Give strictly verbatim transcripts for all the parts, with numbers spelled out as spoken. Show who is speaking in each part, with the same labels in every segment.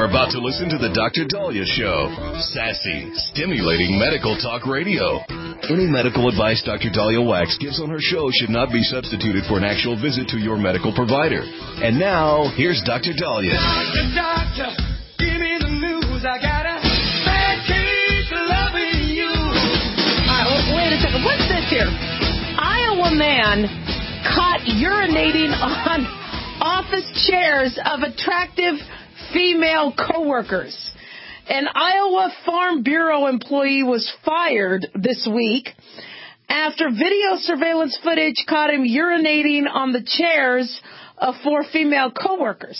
Speaker 1: are about to listen to the Doctor Dahlia Show. Sassy, stimulating medical talk radio. Any medical advice Doctor Dahlia Wax gives on her show should not be substituted for an actual visit to your medical provider. And now, here's Doctor Dahlia.
Speaker 2: Doctor, doctor, give me the news. I got a bad case of loving you.
Speaker 3: Uh, wait a second. What's this here? Iowa man caught urinating on office chairs of attractive female coworkers. An Iowa Farm Bureau employee was fired this week after video surveillance footage caught him urinating on the chairs of four female coworkers.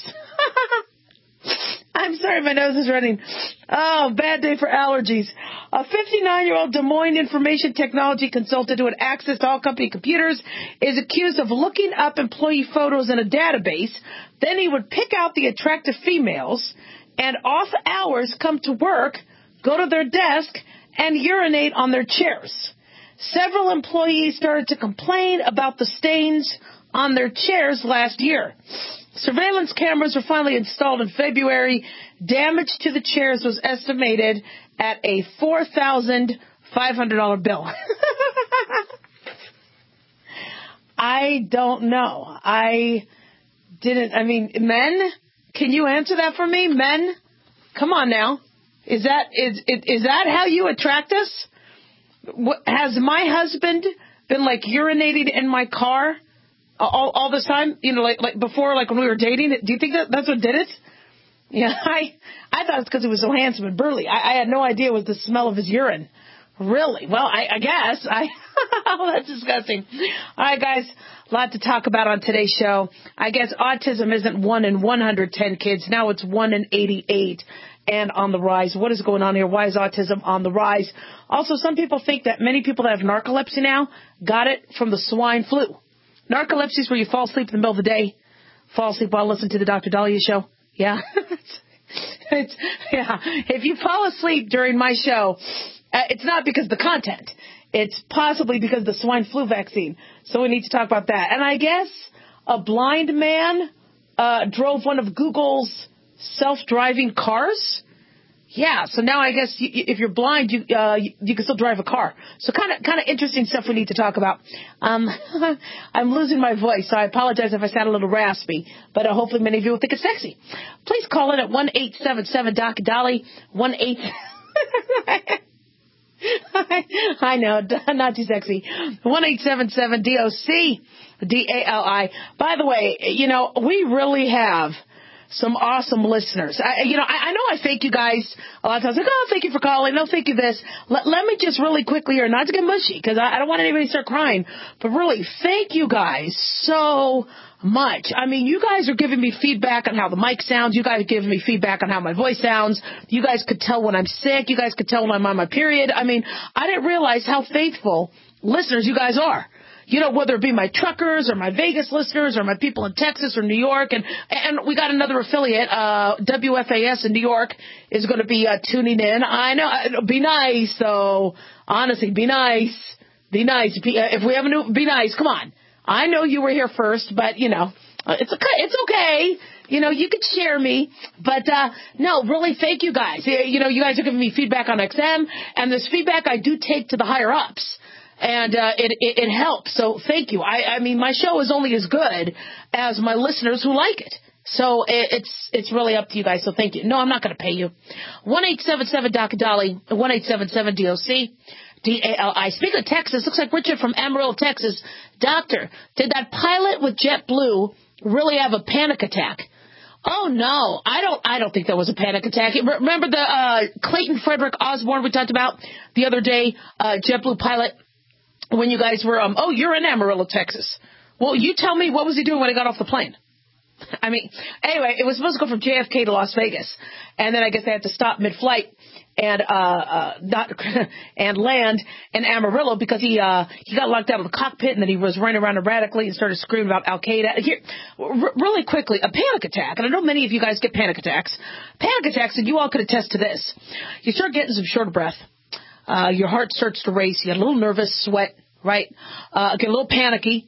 Speaker 3: I'm sorry, my nose is running. Oh, bad day for allergies. A fifty-nine-year-old Des Moines information technology consultant who had access to all company computers is accused of looking up employee photos in a database. Then he would pick out the attractive females and off hours come to work, go to their desk, and urinate on their chairs. Several employees started to complain about the stains on their chairs last year. Surveillance cameras were finally installed in February. Damage to the chairs was estimated at a four thousand five hundred dollars bill. I don't know. I didn't, I mean, men, can you answer that for me? Men? Come on now. Is that, is, is that how you attract us? What, has my husband been like urinating in my car all, all this time? You know, like, like before, like when we were dating? Do you think that that's what did it? Yeah, I, I thought it's because he was so handsome and burly. I, I had no idea it was the smell of his urine. Really? Well, I, I guess. I, oh, that's disgusting. All right, guys, a lot to talk about on today's show. I guess autism isn't one in one hundred ten kids. Now it's one in eighty-eight and on the rise. What is going on here? Why is autism on the rise? Also, some people think that many people that have narcolepsy now got it from the swine flu. Narcolepsy is where you fall asleep in the middle of the day, fall asleep while listening to the Doctor Dahlia Show. Yeah. it's, yeah. If you fall asleep during my show, uh, it's not because of the content. It's possibly because of the swine flu vaccine. So we need to talk about that. And I guess a blind man uh, drove one of Google's self-driving cars. Yeah, so now I guess you, if you're blind, you, uh, you you can still drive a car. So kind of kind of interesting stuff we need to talk about. Um, I'm losing my voice, so I apologize if I sound a little raspy, but uh, hopefully many of you will think it's sexy. Please call in at one eight seven seven Doc Dolly, one eight. I know, not too sexy. one eight seven seven D O C D A L I. By the way, you know, we really have some awesome listeners. I, you know, I, I know I thank you guys a lot of times. Like, oh, thank you for calling. No, thank you this. Let, let me just really quickly here, not to get mushy, because I, I don't want anybody to start crying, but really, thank you guys so much. I mean, you guys are giving me feedback on how the mic sounds. You guys are giving me feedback on how my voice sounds. You guys could tell when I'm sick. You guys could tell when I'm on my period. I mean, I didn't realize how faithful listeners you guys are. You know, whether it be my truckers or my Vegas listeners or my people in Texas or New York. And and we got another affiliate, uh, W F A S in New York is going to be uh, tuning in. I know. Be nice, though. Honestly, be nice. Be nice. Be, uh, if we have a new, be nice. Come on. I know you were here first, but, you know, uh, it's okay. It's okay. You know, you could share me. But, uh, no, really, thank you guys. You know, you guys are giving me feedback on X M. And this feedback I do take to the higher-ups. And uh, it, it it helps. So thank you. I, I mean, my show is only as good as my listeners who like it. So it, it's it's really up to you guys. So thank you. No, I'm not going to pay you. one eight seven seven Doc Dolly, one eight seven seven D O C D A L I. Speaking of Texas, looks like Richard from Amarillo, Texas. Doctor, did that pilot with JetBlue really have a panic attack? Oh no, I don't. I don't think that was a panic attack. Remember the uh, Clayton Frederick Osborne we talked about the other day? Uh, JetBlue pilot. When you guys were, um, oh, you're in Amarillo, Texas. Well, you tell me, what was he doing when he got off the plane? I mean, anyway, it was supposed to go from J F K to Las Vegas. And then I guess they had to stop mid-flight and uh, uh, not, and land in Amarillo because he uh, he got locked out of the cockpit and then he was running around erratically and started screaming about Al-Qaeda. Here, r- really quickly, a panic attack, and I know many of you guys get panic attacks. Panic attacks, and you all could attest to this. You start getting some short breath. Uh, your heart starts to race. You get a little nervous, sweat, right? Uh, get a little panicky.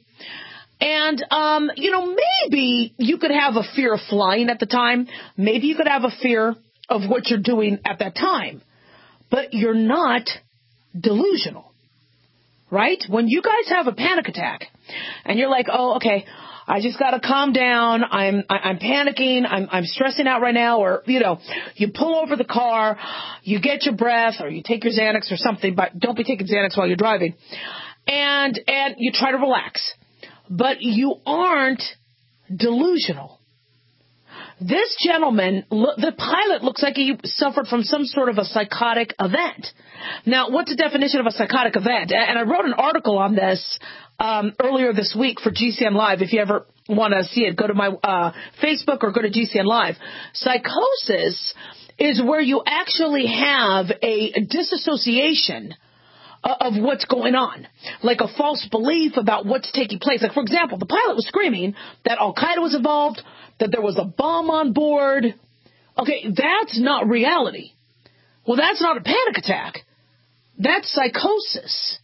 Speaker 3: And, um, you know, maybe you could have a fear of flying at the time. Maybe you could have a fear of what you're doing at that time. But you're not delusional, right? When you guys have a panic attack and you're like, oh, okay, I just got to calm down. I'm I'm panicking. I'm I'm stressing out right now. Or, you know, you pull over the car, you get your breath, or you take your Xanax or something, but don't be taking Xanax while you're driving. And and you try to relax. But you aren't delusional. This gentleman, the pilot, looks like he suffered from some sort of a psychotic event. Now, what's the definition of a psychotic event? And I wrote an article on this um, earlier this week for G C N Live. If you ever want to see it, go to my uh, Facebook or go to G C N Live. Psychosis is where you actually have a disassociation of what's going on, like a false belief about what's taking place. Like, for example, the pilot was screaming that Al-Qaeda was involved, that there was a bomb on board. Okay, that's not reality. Well, that's not a panic attack. That's psychosis.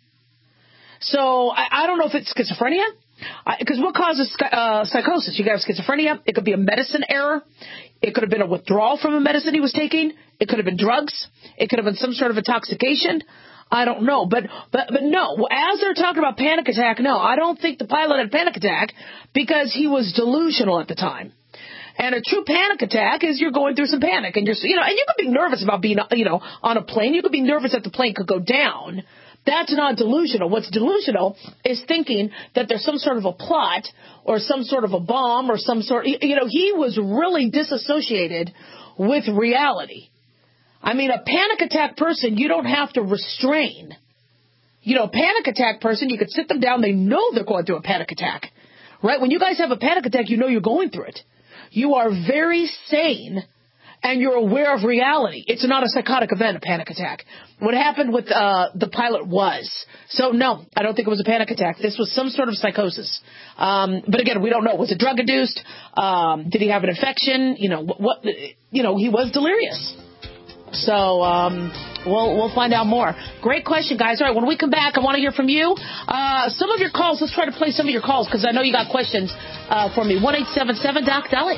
Speaker 3: So I, I don't know if it's schizophrenia, because what causes uh, psychosis? You got schizophrenia. It could be a medicine error. It could have been a withdrawal from a medicine he was taking. It could have been drugs. It could have been some sort of intoxication. I don't know. But, but, but no, as they're talking about panic attack, no, I don't think the pilot had a panic attack because he was delusional at the time. And a true panic attack is you're going through some panic and you're, you know, and you could be nervous about being, you know, on a plane. You could be nervous that the plane could go down. That's not delusional. What's delusional is thinking that there's some sort of a plot or some sort of a bomb or some sort, you know, he was really disassociated with reality. I mean, a panic attack person, you don't have to restrain. You know, a panic attack person, you could sit them down. They know they're going through a panic attack, right? When you guys have a panic attack, you know you're going through it. You are very sane and you're aware of reality. It's not a psychotic event, a panic attack. What happened with uh, the pilot was. So, no, I don't think it was a panic attack. This was some sort of psychosis. Um, but again, we don't know. Was it drug-induced? Um, did he have an infection? You know, what, what, you know, he was delirious. So um, we'll we'll find out more. Great question, guys. All right, when we come back, I want to hear from you. Uh, some of your calls. Let's try to play some of your calls because I know you got questions uh, for me. one eight seven seven Doc Dolly.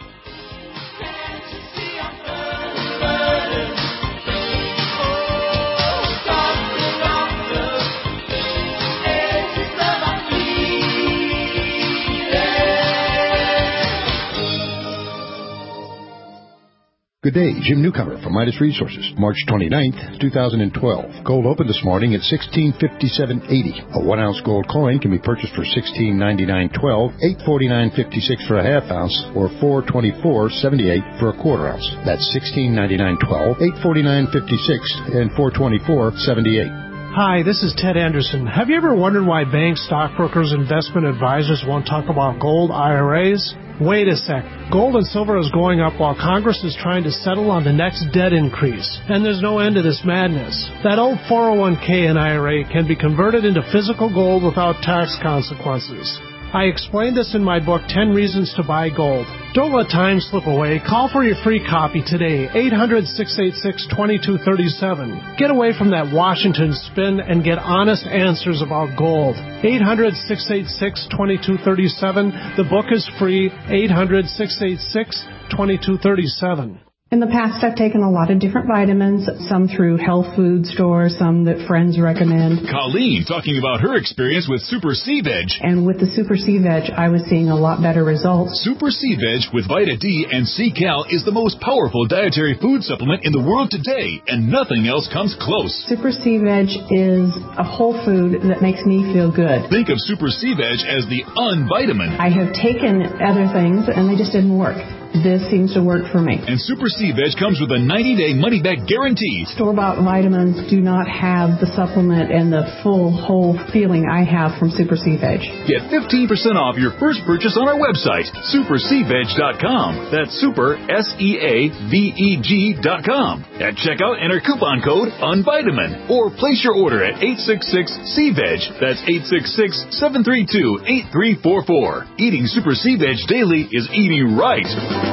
Speaker 4: Good day, Jim Newcomer from Midas Resources. March twenty-ninth, two thousand twelve. Gold opened this morning at sixteen fifty-seven eighty. A one ounce gold coin can be purchased for sixteen ninety-nine twelve, eight forty-nine fifty-six for a half ounce, or four twenty-four seventy-eight for a quarter ounce. That's sixteen ninety-nine twelve, eight forty-nine fifty-six, and four twenty-four seventy-eight.
Speaker 5: Hi, this is Ted Anderson. Have you ever wondered why banks, stockbrokers, investment advisors won't talk about gold I R As? Wait a sec. Gold and silver is going up while Congress is trying to settle on the next debt increase. And there's no end to this madness. That old four oh one k and I R A can be converted into physical gold without tax consequences. I explained this in my book, ten Reasons to Buy Gold. Don't let time slip away. Call for your free copy today, eight hundred, six eight six, two two three seven. Get away from that Washington spin and get honest answers about gold. eight hundred, six eight six, two two three seven. The book is free, eight hundred, six eight six, two two three seven.
Speaker 6: In the past, I've taken a lot of different vitamins, some through health food stores, some that friends recommend.
Speaker 7: Colleen talking about her experience with Super C-Veg.
Speaker 6: And with the Super C-Veg, I was seeing a lot better results.
Speaker 7: Super C-Veg with Vita D and C-Cal is the most powerful dietary food supplement in the world today, and nothing else comes close.
Speaker 6: Super C-Veg is a whole food that makes me feel good.
Speaker 7: Think of Super C-Veg as the unvitamin.
Speaker 6: I have taken other things, and they just didn't work. This seems to work for me.
Speaker 7: And Super C-Veg comes with a ninety-day money-back guarantee.
Speaker 6: Store-bought vitamins do not have the supplement and the full, whole feeling I have from Super C-Veg.
Speaker 7: Get fifteen percent off your first purchase on our website, super c veg dot com. That's super, S E A V E G dot com. At checkout, enter coupon code UNVITAMIN. Or place your order at eight six six C veg. That's eight six six, seven three two, eight three four four. Eating Super C-Veg daily is eating right.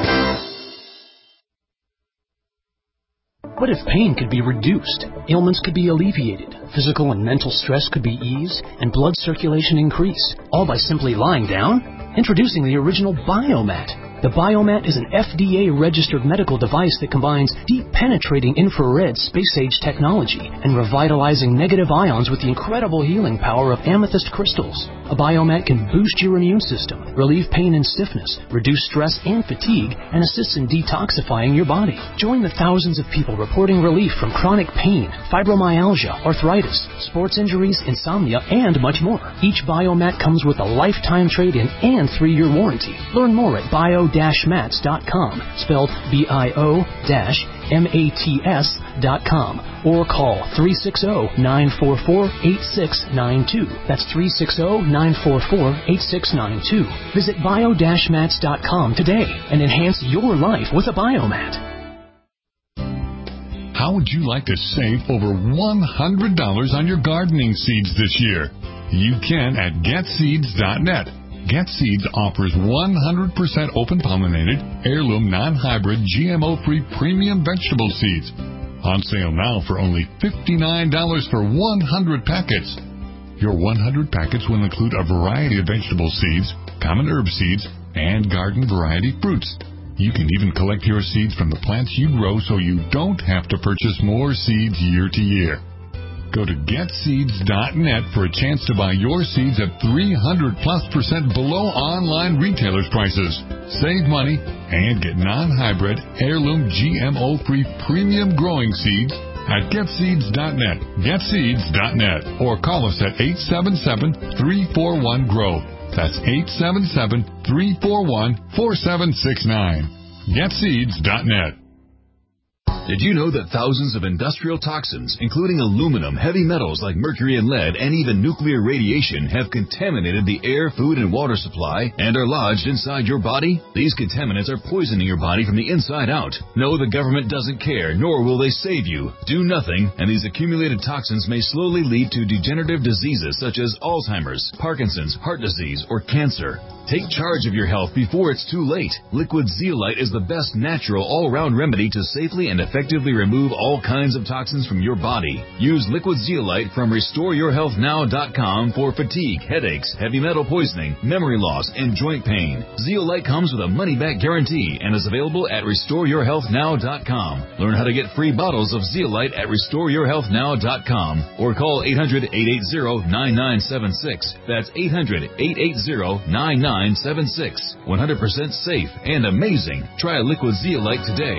Speaker 8: What if pain could be reduced, ailments could be alleviated, physical and mental stress could be eased, and blood circulation increased, all by simply lying down? Introducing the original Biomat. The Biomat is an F D A-registered medical device that combines deep penetrating infrared space-age technology and revitalizing negative ions with the incredible healing power of amethyst crystals. A Biomat can boost your immune system, relieve pain and stiffness, reduce stress and fatigue, and assist in detoxifying your body. Join the thousands of people reporting relief from chronic pain, fibromyalgia, arthritis, sports injuries, insomnia, and much more. Each Biomat comes with a lifetime trade-in and three-year warranty. Learn more at bio dash mats dot com, spelled B I O M A T S dot com, or call three six zero, nine four four, eight six nine two. That's three six zero, nine four four, eight six nine two. Visit bio dash mats dot com today and enhance your life with a Biomat.
Speaker 9: How would you like to save over one hundred dollars on your gardening seeds this year? You can at get seeds dot net. GetSeeds offers one hundred percent open-pollinated, heirloom, non-hybrid, G M O-free premium vegetable seeds. On sale now for only fifty-nine dollars for one hundred packets. Your one hundred packets will include a variety of vegetable seeds, common herb seeds, and garden variety fruits. You can even collect your seeds from the plants you grow so you don't have to purchase more seeds year to year. Go to get seeds dot net for a chance to buy your seeds at three hundred plus percent below online retailers' prices. Save money and get non-hybrid, heirloom, G M O-free premium growing seeds at get seeds dot net, get seeds dot net, or call us at eight seven seven, three four one, G R O W. That's eight seven seven, three four one, four seven six nine. get seeds dot net.
Speaker 7: Did you know that thousands of industrial toxins, including aluminum, heavy metals like mercury and lead, and even nuclear radiation, have contaminated the air, food, and water supply and are lodged inside your body? These contaminants are poisoning your body from the inside out. No, the government doesn't care, nor will they save you. Do nothing, and these accumulated toxins may slowly lead to degenerative diseases such as Alzheimer's, Parkinson's, heart disease, or cancer. Take charge of your health before it's too late. Liquid Zeolite is the best natural all-around remedy to safely and effectively remove all kinds of toxins from your body. Use Liquid Zeolite from restore your health now dot com for fatigue, headaches, heavy metal poisoning, memory loss, and joint pain. Zeolite comes with a money-back guarantee and is available at restore your health now dot com. Learn how to get free bottles of Zeolite at restore your health now dot com or call eight hundred, eight eight zero, nine nine seven six. That's eight hundred, eight eight zero, nine nine seven six. one hundred percent safe and amazing. Try Liquid Zeolite today.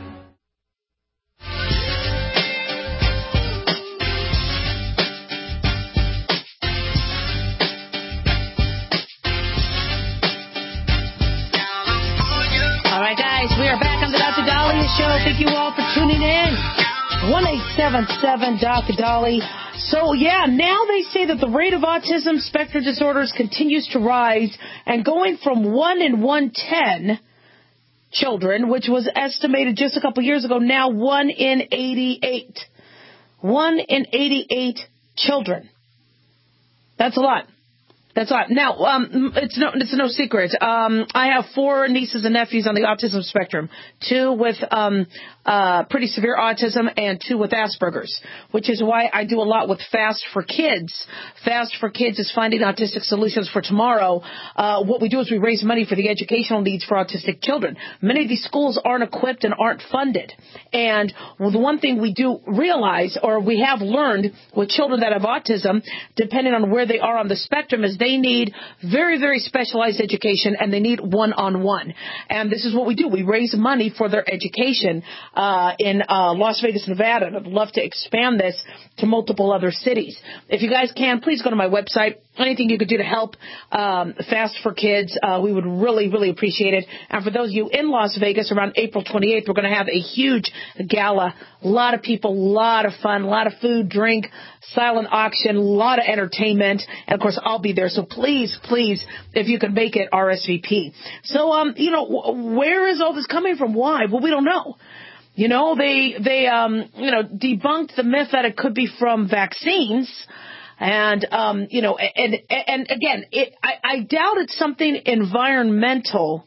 Speaker 3: All right, guys, we are back on the Doctor Dahlia Show. Thank you all for tuning in. one eight seven seven, Doctor Dolly. So, yeah, now they say that the rate of autism spectrum disorders continues to rise, and going from one in one ten children, which was estimated just a couple years ago, now one in eighty-eight. one in eighty-eight children. That's a lot. That's right. Now, um, it's no, it's no secret. Um, I have four nieces and nephews on the autism spectrum, two with um, uh, pretty severe autism and two with Asperger's, which is why I do a lot with Fast for Kids. Fast for Kids is finding autistic solutions for tomorrow. Uh, what we do is we raise money for the educational needs for autistic children. Many of these schools aren't equipped and aren't funded. And well, the one thing we do realize, or we have learned with children that have autism, depending on where they are on the spectrum, is they need very, very specialized education, and they need one-on-one. And this is what we do. We raise money for their education uh, in uh, Las Vegas, Nevada. And I'd love to expand this to multiple other cities. If you guys can, please go to my website. Anything you could do to help um, Fast for Kids, uh, we would really, really appreciate it. And for those of you in Las Vegas, around April twenty-eighth, we're going to have a huge gala. A lot of people, a lot of fun, a lot of food, drink, silent auction, a lot of entertainment. And, of course, I'll be there. So please, please, if you can make it, R S V P. So, um, you know, where is all this coming from? Why? Well, we don't know. You know, they, they um, you know, debunked the myth that it could be from vaccines. And, um, you know, and, and again, it, I, I doubt it's something environmental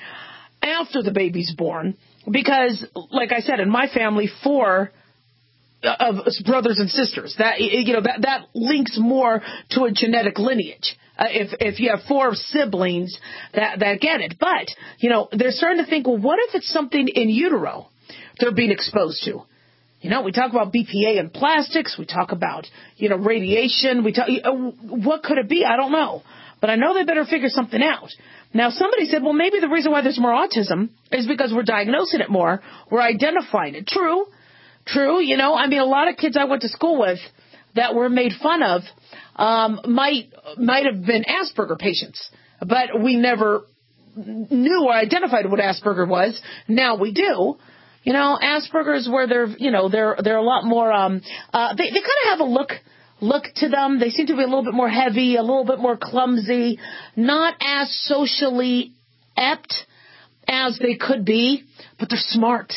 Speaker 3: after the baby's born, because, like I said, in my family, four of brothers and sisters. That, you know, that, that links more to a genetic lineage. Uh, if, if you have four siblings that, that get it. But, you know, they're starting to think, well, what if it's something in utero they're being exposed to? You know, we talk about B P A in plastics. We talk about, you know, radiation. We talk, what could it be? I don't know. But I know they better figure something out. Now, somebody said, well, maybe the reason why there's more autism is because we're diagnosing it more. We're identifying it. True. True. You know, I mean, a lot of kids I went to school with that were made fun of um, might might have been Asperger patients. But we never knew or identified what Asperger was. Now we do. You know, Asperger's where they're, you know, they're they're a lot more. Um, uh, they they kind of have a look look to them. They seem to be a little bit more heavy, a little bit more clumsy, not as socially apt as they could be, but they're smart,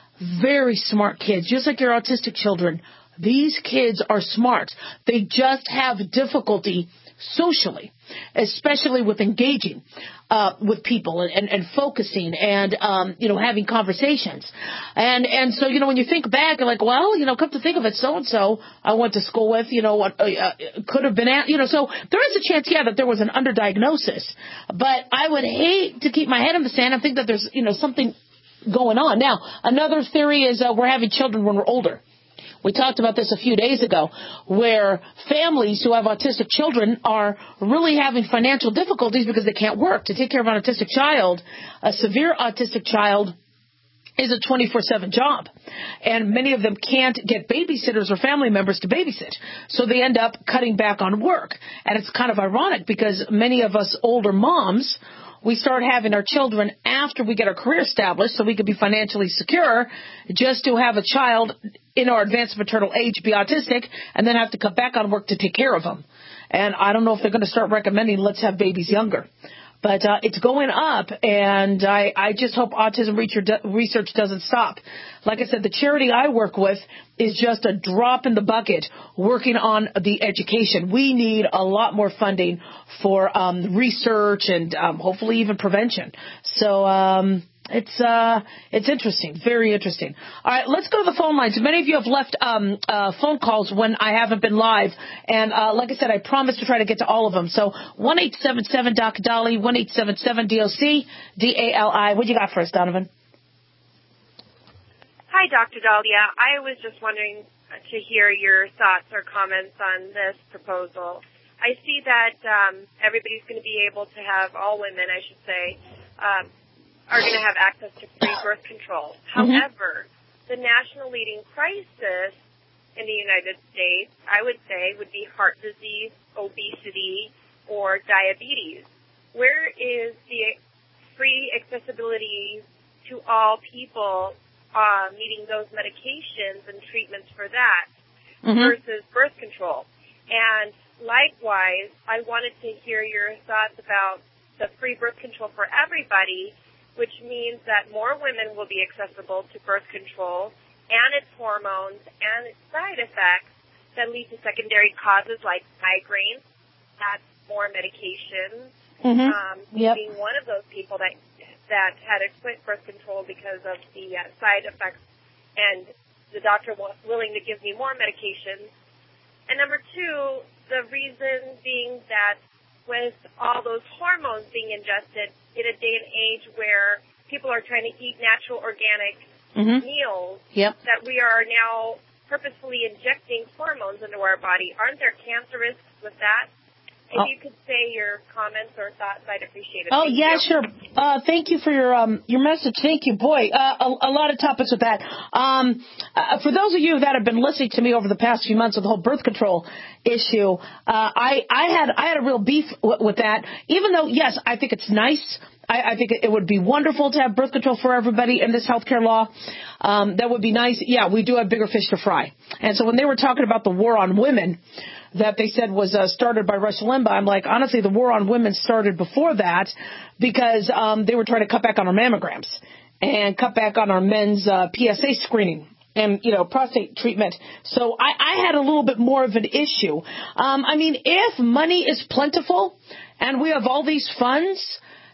Speaker 3: very smart kids, just like your autistic children. These kids are smart. They just have difficulty socially, especially with engaging uh, with people and, and, and focusing and, um, you know, having conversations. And and so, you know, when you think back, you're like, well, you know, come to think of it, so-and-so I went to school with, you know, what uh, uh, could have been at, you know, so there is a chance, yeah, that there was an underdiagnosis. But I would hate to keep my head in the sand and think that there's, you know, something going on. Now, another theory is uh, we're having children when we're older. We talked about this a few days ago, where families who have autistic children are really having financial difficulties because they can't work. To take care of an autistic child, a severe autistic child, is a twenty-four seven job. And many of them can't get babysitters or family members to babysit. So they end up cutting back on work. And it's kind of ironic because many of us older moms, we start having our children after we get our career established so we can be financially secure, just to have a child in our advanced maternal age be autistic and then have to cut back on work to take care of them. And I don't know if they're going to start recommending let's have babies younger. But uh, it's going up, and I, I just hope autism research doesn't stop. Like I said, the charity I work with is just a drop in the bucket working on the education. We need a lot more funding for um, research and um, hopefully even prevention. So um, it's uh, it's interesting, very interesting. All right, let's go to the phone lines. Many of you have left um, uh, phone calls when I haven't been live. And uh, like I said, I promise to try to get to all of them. So one eight seven seven D O C Dolly, one eight seven seven D O C, D A L I. What do you got for us, Donovan?
Speaker 10: Hi, Doctor Dahlia. I was just wondering to hear your thoughts or comments on this proposal. I see that um, everybody's going to be able to have, all women, I should say, um, are going to have access to free birth control. Mm-hmm. However, the national leading crisis in the United States, I would say, would be heart disease, obesity, or diabetes. Where is the free accessibility to all people uh, needing those medications and treatments for that mm-hmm. versus birth control? And likewise, I wanted to hear your thoughts about the free birth control for everybody, which means that more women will be accessible to birth control and its hormones and its side effects that lead to secondary causes like migraines, that's more medications. Mm-hmm. Um, yep. Being one of those people that that had to quit birth control because of the uh, side effects, and the doctor was willing to give me more medications. And number two, the reason being that with all those hormones being ingested in a day and age where people are trying to eat natural organic mm-hmm. meals,
Speaker 3: yep.
Speaker 10: that we are now purposefully injecting hormones into our body. Aren't there cancer risks with that? If oh. you could say your comments or thoughts, I'd appreciate it.
Speaker 3: Oh,
Speaker 10: Thank
Speaker 3: yeah,
Speaker 10: you.
Speaker 3: sure. Uh, thank you for your um, your message. Thank you. Boy, uh, a, a lot of topics with that. Um, uh, for those of you that have been listening to me over the past few months with the whole birth control issue, uh, I, I had I had a real beef w- with that, even though, yes, I think it's nice. I, I think it would be wonderful to have birth control for everybody in this healthcare law. Um, that would be nice. Yeah, we do have bigger fish to fry. And so when they were talking about the war on women that they said was uh, started by Rush Limbaugh, I'm like, honestly, the war on women started before that because um, they were trying to cut back on our mammograms and cut back on our men's uh, P S A screening and, you know, prostate treatment. So I, I had a little bit more of an issue. Um, I mean, if money is plentiful and we have all these funds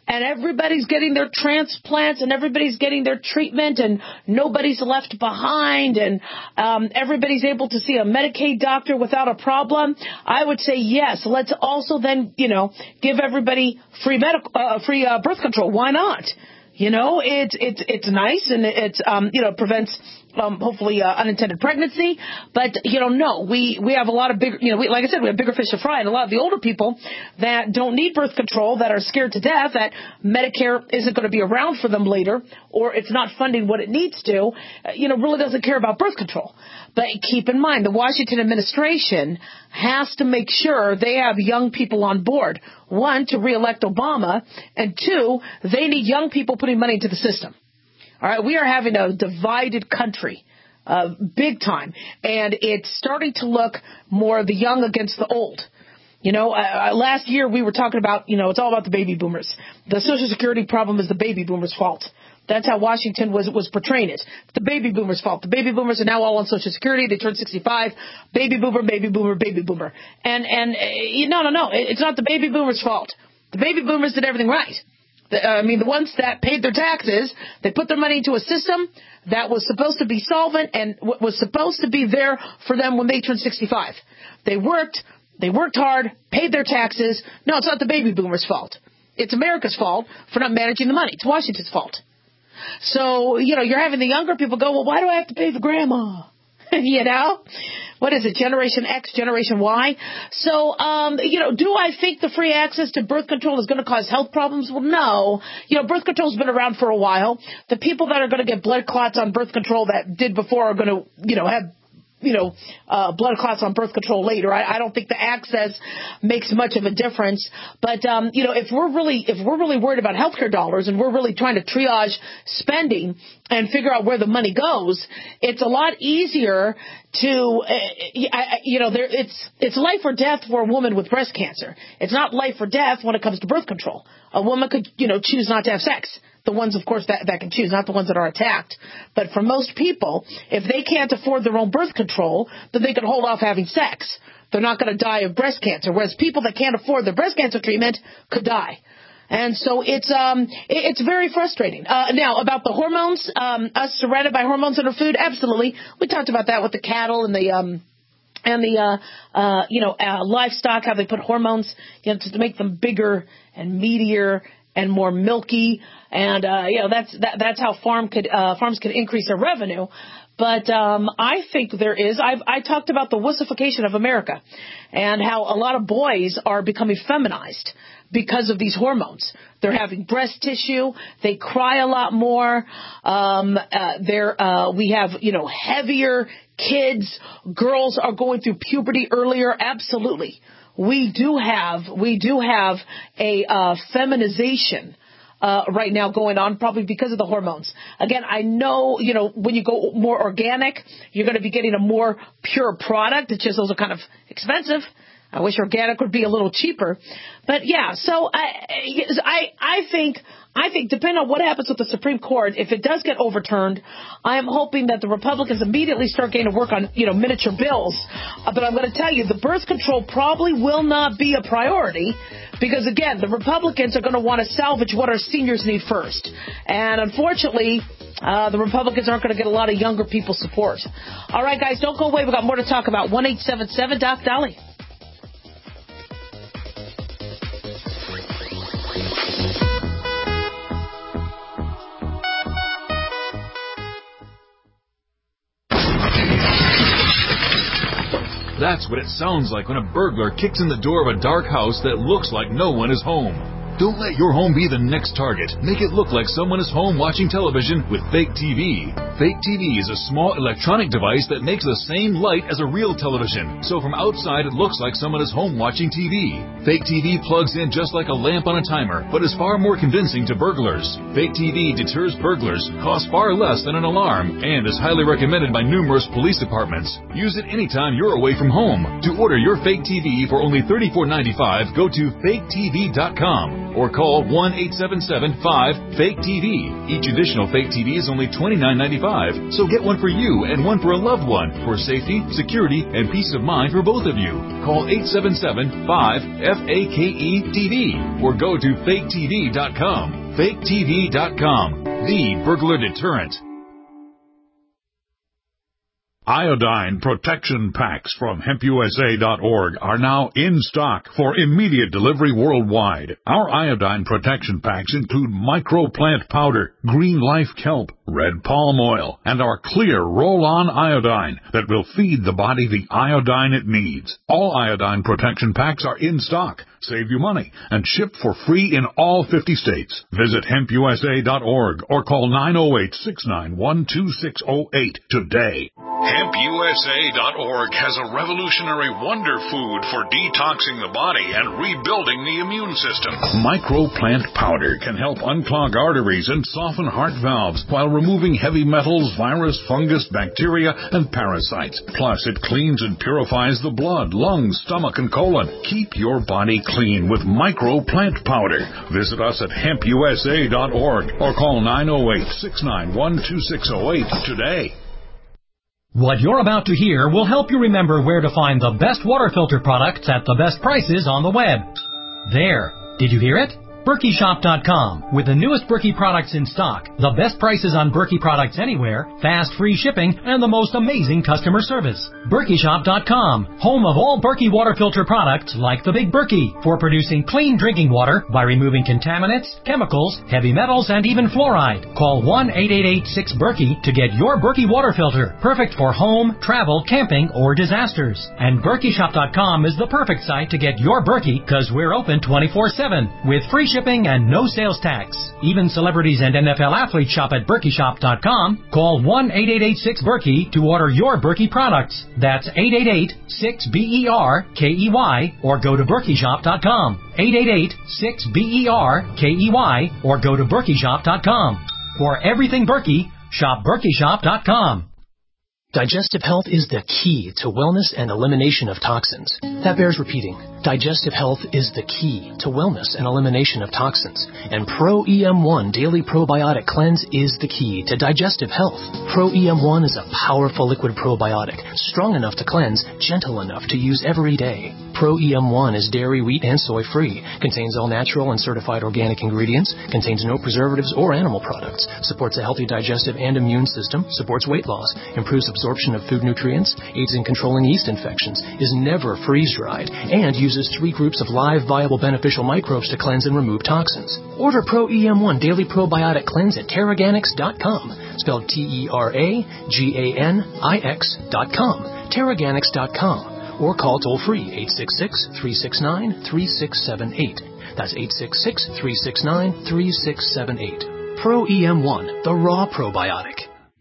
Speaker 3: and everybody's getting their transplants and everybody's getting their treatment and nobody's left behind and um, everybody's able to see a Medicaid doctor without a problem, I would say yes. Let's also then, you know, give everybody free medical, uh, free uh, birth control. Why not? You know, it's it's it's nice and it's um you know prevents um hopefully uh, unintended pregnancy, but you know no we we have a lot of bigger you know we, like I said we have bigger fish to fry, and a lot of the older people that don't need birth control, that are scared to death that Medicare isn't going to be around for them later, or it's not funding what it needs to, uh, you know really doesn't care about birth control. But keep in mind, the Washington administration has to make sure they have young people on board. One, to reelect Obama, and two, they need young people putting money into the system. All right, we are having a divided country, uh, big time, and it's starting to look more the young against the old. You know, uh, last year we were talking about, you know, it's all about the baby boomers. The Social Security problem is the baby boomers' fault. That's how Washington was was portraying it. The baby boomers' fault. The baby boomers are now all on Social Security. They turned sixty-five. Baby boomer, baby boomer, baby boomer. And, and uh, no, no, no. It's not the baby boomers' fault. The baby boomers did everything right. The, uh, I mean, the ones that paid their taxes, they put their money into a system that was supposed to be solvent and w- was supposed to be there for them when they turned sixty-five. They worked. They worked hard, paid their taxes. No, it's not the baby boomers' fault. It's America's fault for not managing the money. It's Washington's fault. So, you know, you're having the younger people go, well, why do I have to pay for grandma? You know, what is it? Generation X, Generation Y. So, um, you know, do I think the free access to birth control is going to cause health problems? Well, no. You know, birth control's been around for a while. The people that are going to get blood clots on birth control that did before are going to, you know, have you know, uh, blood clots on birth control later. I, I don't think the access makes much of a difference. But, um, you know, if we're really, if we're really worried about healthcare dollars and we're really trying to triage spending and figure out where the money goes, it's a lot easier to, uh, I, you know, there, it's, it's life or death for a woman with breast cancer. It's not life or death when it comes to birth control. A woman could, you know, choose not to have sex. The ones, of course, that, that can choose, not the ones that are attacked. But for most people, if they can't afford their own birth control, then they can hold off having sex. They're not going to die of breast cancer, whereas people that can't afford their breast cancer treatment could die. And so it's um it, it's very frustrating. Uh, now, about the hormones, um, us surrounded by hormones in our food, absolutely. We talked about that with the cattle and the um and the uh uh you know uh, livestock, how they put hormones, you know, to, to make them bigger and meatier and more milky, and uh, you know that's that, that's how farm could uh, farms could increase their revenue. But um, I think there is. I've, I talked about the wussification of America, and how a lot of boys are becoming feminized because of these hormones. They're having breast tissue. They cry a lot more. Um, uh, they're uh, we have you know heavier kids. Girls are going through puberty earlier. Absolutely. We do have we do have a uh, feminization uh, right now going on, probably because of the hormones. Again, I know, you know, when you go more organic, you're going to be getting a more pure product. It's just those are kind of expensive. I wish organic would be a little cheaper. But yeah, so I I I think I think depending on what happens with the Supreme Court, if it does get overturned, I am hoping that the Republicans immediately start getting to work on, you know, miniature bills. Uh, but I'm going to tell you, the birth control probably will not be a priority because, again, the Republicans are going to want to salvage what our seniors need first. And unfortunately, uh, the Republicans aren't going to get a lot of younger people's support. All right, guys, don't go away. We've got more to talk about. one eight seven seven Doc Dolly.
Speaker 7: That's what it sounds like when a burglar kicks in the door of a dark house that looks like no one is home. Don't let your home be the next target. Make it look like someone is home watching television with Fake T V. Fake T V is a small electronic device that makes the same light as a real television. So from outside, it looks like someone is home watching T V. Fake T V plugs in just like a lamp on a timer, but is far more convincing to burglars. Fake T V deters burglars, costs far less than an alarm, and is highly recommended by numerous police departments. Use it anytime you're away from home. To order your Fake T V for only thirty-four ninety-five, go to fake T V dot com. or call one eight seven seven five fake T V. Each additional fake T V is only twenty-nine ninety-five, so get one for you and one for a loved one for safety, security, and peace of mind for both of you. Call eight seven seven five F A K E T V or go to fake T V dot com. fake T V dot com, the burglar deterrent.
Speaker 11: Iodine protection packs from hemp U S A dot org are now in stock for immediate delivery worldwide. Our iodine protection packs include microplant powder, green life kelp, red palm oil, and our clear roll-on iodine that will feed the body the iodine it needs. All iodine protection packs are in stock, save you money, and ship for free in all fifty states. Visit hemp U S A dot org or call nine oh eight, six nine one, two six oh eight today.
Speaker 9: hemp U S A dot org has a revolutionary wonder food for detoxing the body and rebuilding the immune system.
Speaker 11: Microplant powder can help unclog arteries and soften heart valves while removing heavy metals, virus, fungus, bacteria, and parasites. Plus, it cleans and purifies the blood, lungs, stomach, and colon. Keep your body clean with Microplant powder. Visit us at hemp U S A dot org or call nine oh eight, six nine one, two six oh eight today.
Speaker 8: What you're about to hear will help you remember where to find the best water filter products at the best prices on the web. There. Did you hear it? Berkey Shop dot com. With the newest Berkey products in stock, the best prices on Berkey products anywhere, fast free shipping, and the most amazing customer service. Berkey Shop dot com. Home of all Berkey water filter products like the Big Berkey for producing clean drinking water by removing contaminants, chemicals, heavy metals, and even fluoride. Call one eight eight eight, six, Berkey to get your Berkey water filter. Perfect for home, travel, camping, or disasters. And Berkey Shop dot com is the perfect site to get your Berkey because we're open twenty-four seven with free shipping and no sales tax. Even celebrities and N F L athletes shop at Berkey Shop dot com. Call one eight eight eight, six, Berkey to order your Berkey products. That's eight eight eight, six, B E R K E Y or go to Berkey Shop dot com. eight eight eight, six, B E R K E Y or go to Berkey Shop dot com. For everything Berkey, shop Berkey Shop dot com.
Speaker 12: Digestive health is the key to wellness and elimination of toxins. That bears repeating. Digestive health is the key to wellness and elimination of toxins. And Pro E M one Daily Probiotic Cleanse is the key to digestive health. Pro E M one is a powerful liquid probiotic, strong enough to cleanse, gentle enough to use every day. Pro E M one is dairy, wheat, and soy free, contains all natural and certified organic ingredients, contains no preservatives or animal products, supports a healthy digestive and immune system, supports weight loss, improves absorption of food nutrients, aids in controlling yeast infections, is never freeze-dried, and uses three groups of live, viable, beneficial microbes to cleanse and remove toxins. Order Pro E M one Daily Probiotic Cleanse at Teraganix dot com, spelled T E R A G A N I X dot com, Teraganix dot com, or call toll-free eight six six, three six nine, three six seven eight. That's eight six six, three six nine, three six seven eight. Pro E M one, the raw probiotic.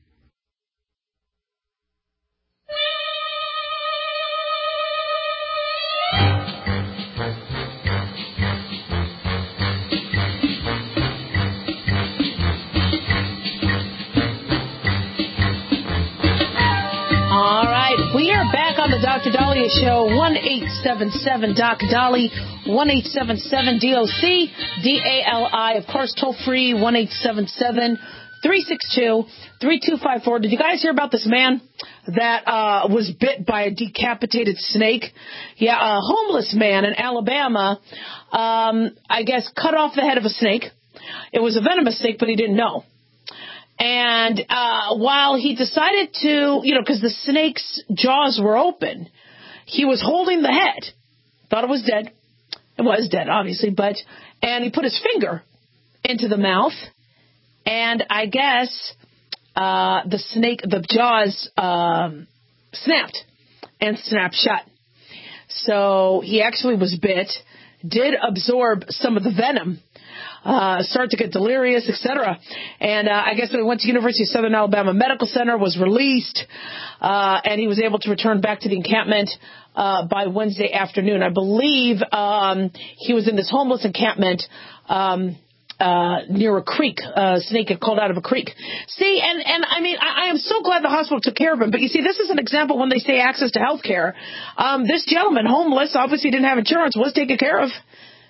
Speaker 3: We are back on the Doctor Dahlia Show, one eight seven seven, D O C, Dolly, one eight seven seven, D O C, D A L I. Of course, toll free, one eight seven seven, three six two, three two five four. Did you guys hear about this man that uh was bit by a decapitated snake? Yeah, a homeless man in Alabama, um, I guess, cut off the head of a snake. It was a venomous snake, but he didn't know. And uh while he decided to, you know, because the snake's jaws were open, he was holding the head. Thought it was dead. It was dead, obviously, but, and he put his finger into the mouth, and I guess uh the snake, the jaws um snapped and snapped shut. So he actually was bit, did absorb some of the venom, Uh, start to get delirious, et cetera. And uh, I guess when he went to University of Southern Alabama Medical Center, was released, uh, and he was able to return back to the encampment uh, by Wednesday afternoon. I believe um, he was in this homeless encampment um, uh, near a creek. A snake had crawled out of a creek. See, and, and I mean, I, I am so glad the hospital took care of him. But you see, this is an example when they say access to health care. Um, this gentleman, homeless, obviously didn't have insurance, was taken care of.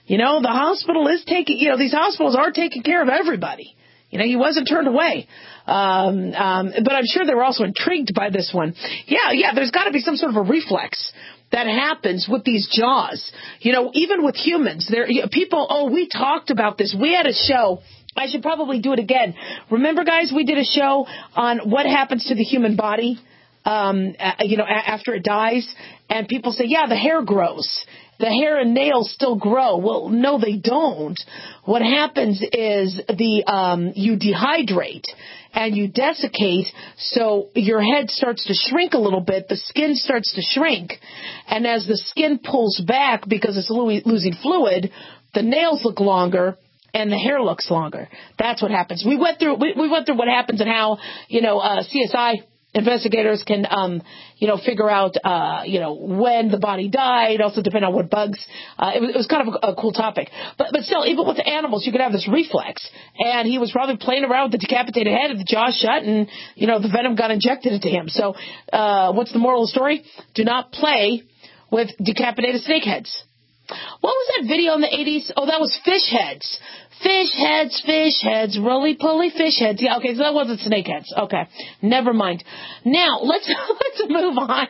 Speaker 3: You know, the hospital is taking, you know, these hospitals are taking care of everybody. You know, he wasn't turned away. Um, um, but I'm sure they were also intrigued by this one. Yeah, yeah, there's got to be some sort of a reflex that happens with these jaws. You know, even with humans, there people, oh, we talked about this. We had a show. I should probably do it again. Remember, guys, we did a show on what happens to the human body, um, you know, after it dies. And people say, yeah, the hair grows. The hair and nails still grow. Well, no, they don't. What happens is the um, you dehydrate and you desiccate, so your head starts to shrink a little bit. The skin starts to shrink. And as the skin pulls back because it's lo- losing fluid, the nails look longer and the hair looks longer. That's what happens. We went through we, we went through what happens and how, you know, uh, C S I investigators can, um, you know, figure out, uh, you know, when the body died, also depending on what bugs. Uh, it, was, it was kind of a, a cool topic. But, but still, even with the animals, you could have this reflex. And he was probably playing around with the decapitated head and the jaw shut, and, you know, the venom got injected into him. So, uh, what's the moral of the story? Do not play with decapitated snake heads. What was that video in the eighties? Oh, that was fish heads. Fish heads, fish heads, roly-poly fish heads. Yeah, okay, so that wasn't snake heads. Okay, never mind. Now, let's let's move on.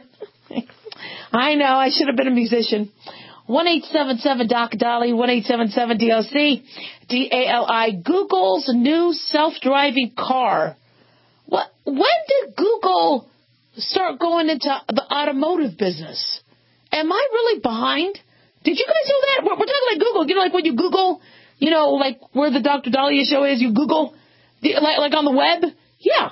Speaker 3: I know, I should have been a musician. one eight seven seven Doc Dolly, one eight seven seven D O C, D A L I. Google's new self-driving car. What? When did Google start going into the automotive business? Am I really behind? Did you guys know that? We're, we're talking like Google. You know, like when you Google, you know, like where the Doctor Dahlia show is, you Google, the, like, like on the web? Yeah.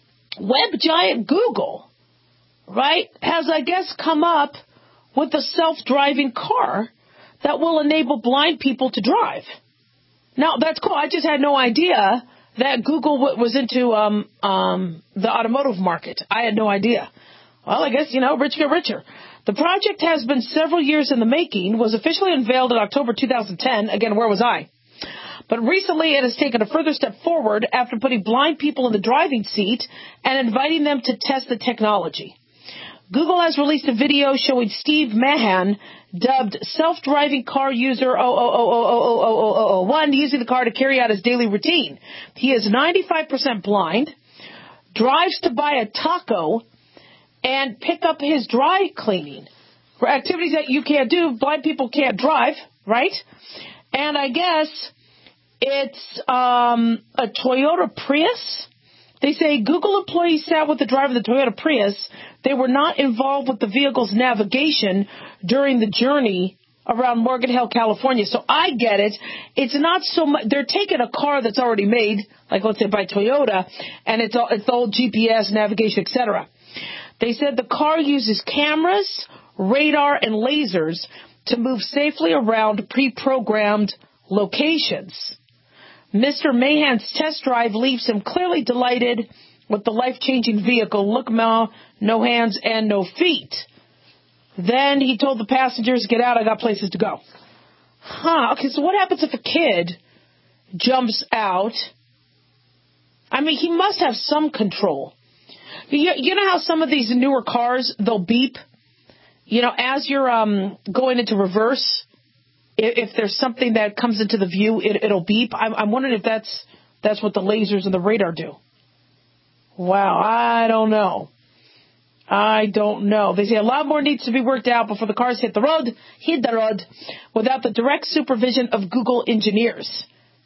Speaker 3: Web giant Google, right, has, I guess, come up with a self-driving car that will enable blind people to drive. Now, that's cool. I just had no idea that Google w- was into um, um, the automotive market. I had no idea. Well, I guess, you know, rich get richer. The project has been several years in the making, was officially unveiled in October two thousand ten. Again, where was I? But recently it has taken a further step forward after putting blind people in the driving seat and inviting them to test the technology. Google has released a video showing Steve Mahan, dubbed self-driving car user zero zero zero zero zero zero zero zero one, using the car to carry out his daily routine. He is ninety-five percent blind, drives to buy a taco, and pick up his dry cleaning. For activities that you can't do, blind people can't drive, right? And I guess it's um, a Toyota Prius. They say Google employees sat with the driver of the Toyota Prius. They were not involved with the vehicle's navigation during the journey around Morgan Hill, California. So I get it. It's not so much. They're taking a car that's already made, like let's say by Toyota, and it's all, it's all G P S, navigation, et cetera. They said the car uses cameras, radar, and lasers to move safely around pre-programmed locations. Mister Mahan's test drive leaves him clearly delighted with the life-changing vehicle. Look, Ma, no hands and no feet. Then he told the passengers, get out, I got places to go. Huh, okay, so what happens if a kid jumps out? I mean, he must have some control. You, you know how some of these newer cars, they'll beep? You know, as you're um, going into reverse, if, if there's something that comes into the view, it, it'll beep. I'm, I'm wondering if that's that's what the lasers and the radar do. Wow, I don't know. I don't know. They say a lot more needs to be worked out before the cars hit the road, hit the road, without the direct supervision of Google engineers.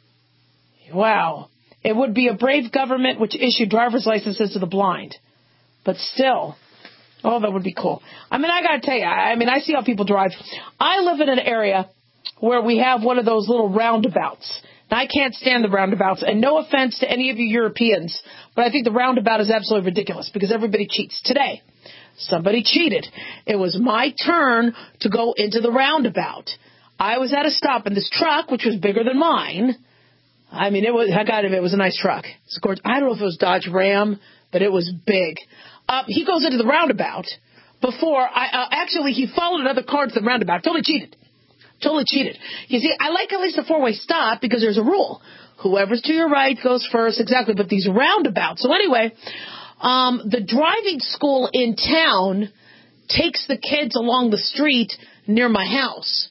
Speaker 3: Wow. It would be a brave government which issued driver's licenses to the blind. But still, oh, that would be cool. I mean, I got to tell you, I mean, I see how people drive. I live in an area where we have one of those little roundabouts. Now, I can't stand the roundabouts, and no offense to any of you Europeans, but I think the roundabout is absolutely ridiculous because everybody cheats. Today, somebody cheated. It was my turn to go into the roundabout. I was at a stop, and this truck, which was bigger than mine, I mean, it was, I got it, it was a nice truck. It's gorgeous. I don't know if it was Dodge Ram, but it was big. Uh, he goes into the roundabout before, I, uh, actually, he followed another car to the roundabout. Totally cheated. Totally cheated. You see, I like at least a four-way stop because there's a rule. Whoever's to your right goes first, exactly, but these roundabouts. So anyway, um, the driving school in town takes the kids along the street near my house.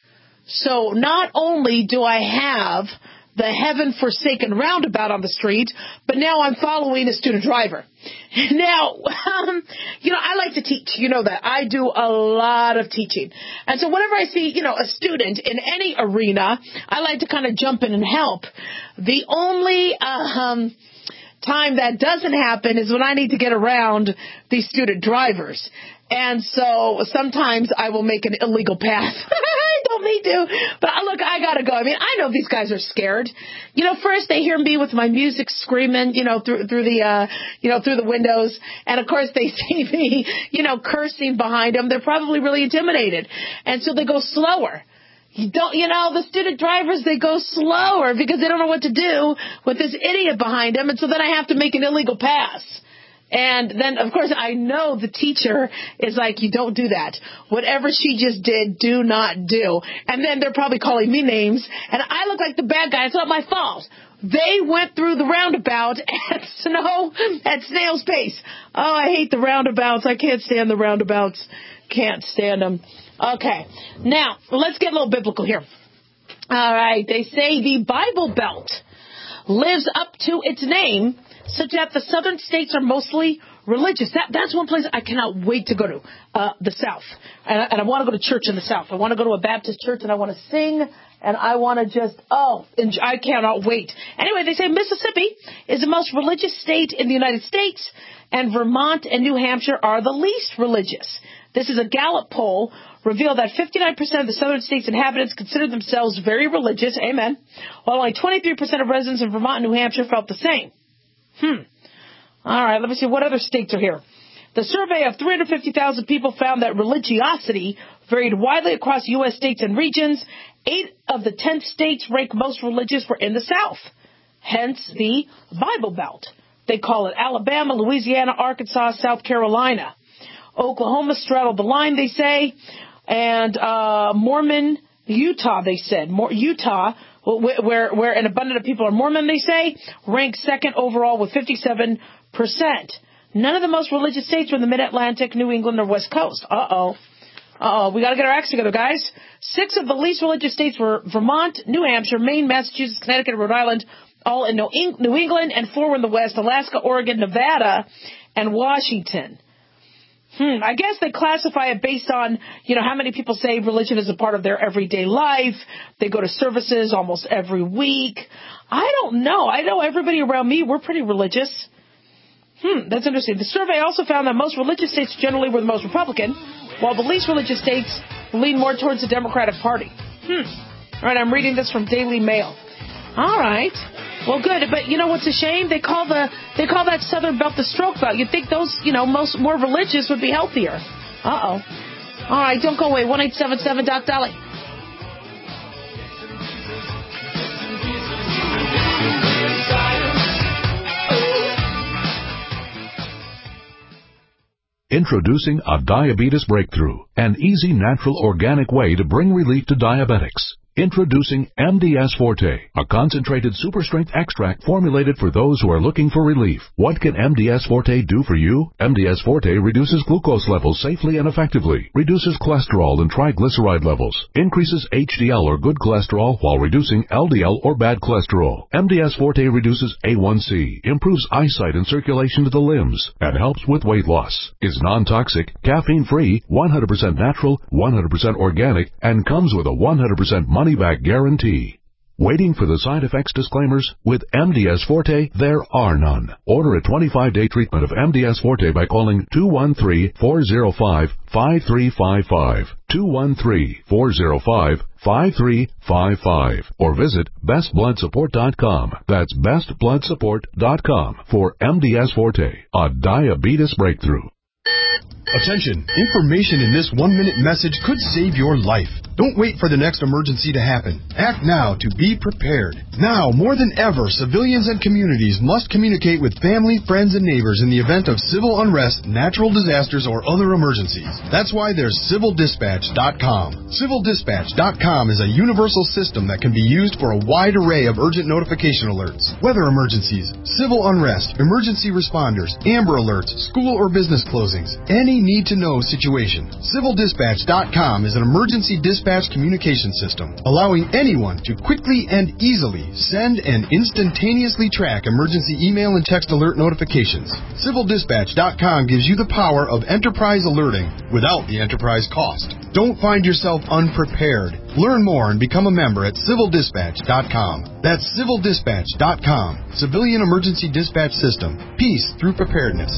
Speaker 3: So not only do I have the heaven-forsaken roundabout on the street, but now I'm following a student driver. Now, um, you know, I like to teach. You know that. I do a lot of teaching. And so whenever I see, you know, a student in any arena, I like to kind of jump in and help. The only uh, um, time that doesn't happen is when I need to get around these student drivers. And so sometimes I will make an illegal path. I don't mean to, but look, I gotta go. I mean, I know these guys are scared. You know, first they hear me with my music screaming, you know, through through the, uh, you know, through the windows, and of course they see me, you know, cursing behind them. They're probably really intimidated, and so they go slower. You don't, you know, the student drivers, they go slower because they don't know what to do with this idiot behind them, and so then I have to make an illegal pass. And then, of course, I know the teacher is like, you don't do that. Whatever she just did, do not do. And then they're probably calling me names, and I look like the bad guy. It's not my fault. They went through the roundabout at snow, at snail's pace. Oh, I hate the roundabouts. I can't stand the roundabouts. Can't stand them. Okay. Now, let's get a little biblical here. All right. They say the Bible Belt lives up to its name, such that the southern states are mostly religious. That, that's one place I cannot wait to go to, uh, the South. And I, and I want to go to church in the South. I want to go to a Baptist church, and I want to sing, and I want to just, oh, enjoy, I cannot wait. Anyway, they say Mississippi is the most religious state in the United States, and Vermont and New Hampshire are the least religious. This is a Gallup poll revealed that fifty-nine percent of the southern states' inhabitants consider themselves very religious, amen, while only twenty-three percent of residents in Vermont and New Hampshire felt the same. Hmm. All right, let me see what other states are here. The survey of three hundred fifty thousand people found that religiosity varied widely across U S states and regions. Eight of the ten states ranked most religious were in the South, hence the Bible Belt. They call it Alabama, Louisiana, Arkansas, South Carolina. Oklahoma straddled the line, they say, and uh, Mormon, Utah, they said. More, Utah, where, where an abundance of people are Mormon, they say, ranks second overall with fifty-seven percent. None of the most religious states were in the Mid-Atlantic, New England, or West Coast. Uh-oh. Uh-oh. We got to get our acts together, guys. Six of the least religious states were Vermont, New Hampshire, Maine, Massachusetts, Connecticut, and Rhode Island, all in New England, and four were in the West, Alaska, Oregon, Nevada, and Washington. Hmm, I guess they classify it based on, you know, how many people say religion is a part of their everyday life. They go to services almost every week. I don't know. I know everybody around me, we're pretty religious. Hmm, that's interesting. The survey also found that most religious states generally were the most Republican, while the least religious states lean more towards the Democratic Party. Hmm. All right, I'm reading this from Daily Mail. All right. Well, good, but you know what's a shame? They call the they call that Southern Belt the stroke belt. You'd think those, you know, most more religious would be healthier. Uh-oh. All right, don't go away. one eight seven seven Doc Dolly.
Speaker 13: Introducing a diabetes breakthrough, an easy, natural, organic way to bring relief to diabetics. Introducing M D S Forte, a concentrated super-strength extract formulated for those who are looking for relief. What can M D S Forte do for you? M D S Forte reduces glucose levels safely and effectively, reduces cholesterol and triglyceride levels, increases H D L or good cholesterol while reducing L D L or bad cholesterol. M D S Forte reduces A one C, improves eyesight and circulation to the limbs, and helps with weight loss. Is non-toxic, caffeine-free, one hundred percent natural, one hundred percent organic, and comes with a one hundred percent money-back guarantee. Waiting for the side effects disclaimers? With M D S Forte, there are none. Order a twenty-five day treatment of M D S Forte by calling two one three, four zero five, five three five five, two one three, four zero five, five three five five, or visit best blood support dot com. That's best blood support dot com for M D S Forte, a diabetes breakthrough.
Speaker 14: Attention! Information in this one-minute message could save your life. Don't wait for the next emergency to happen. Act now to be prepared. Now, more than ever, civilians and communities must communicate with family, friends, and neighbors in the event of civil unrest, natural disasters, or other emergencies. That's why there's civil dispatch dot com. civil dispatch dot com is a universal system that can be used for a wide array of urgent notification alerts. Weather emergencies, civil unrest, emergency responders, Amber Alerts, school or business closings, any any need-to-know situation. Civil Dispatch dot com is an emergency dispatch communication system, allowing anyone to quickly and easily send and instantaneously track emergency email and text alert notifications. Civil Dispatch dot com gives you the power of enterprise alerting without the enterprise cost. Don't find yourself unprepared. Learn more and become a member at Civil Dispatch dot com. That's Civil Dispatch dot com. Civilian Emergency Dispatch System. Peace through preparedness.